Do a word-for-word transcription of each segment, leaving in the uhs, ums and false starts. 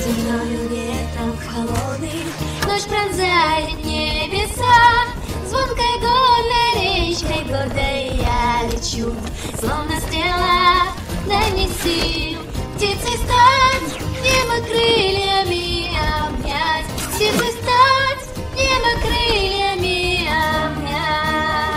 Стеною ветром холодный ночь пронзает небеса. Звонкой горной речкой гордой я лечу, словно стрела. Дай мне сил птицей стать, небо крыльями обнять. Птицей стать, небо крыльями обнять.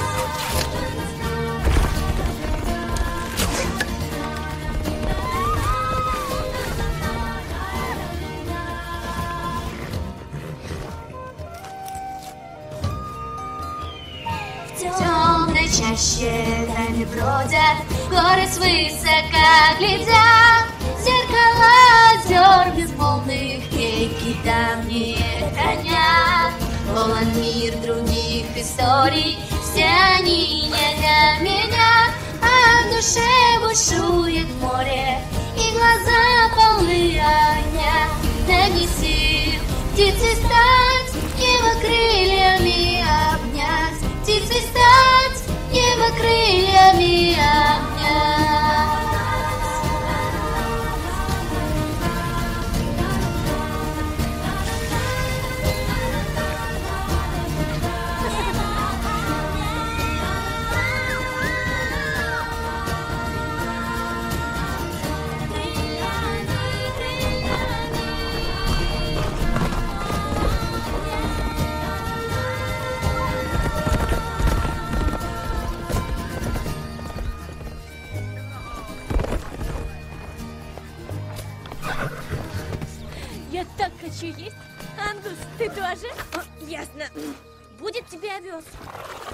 В темной чаще тайны бродят, горы свысока глядят. Зеркала озер безмолвных реки там не хранят. Полон мир других историй, все они не для меня. А в душе бушует море, и глаза полны огня. Дай мне сил птицей стать, небо крыльями обнять. Птицей стать, небо крыльями обнять. Я так хочу есть. Ангус, ты тоже? О, ясно. Будет тебе овес.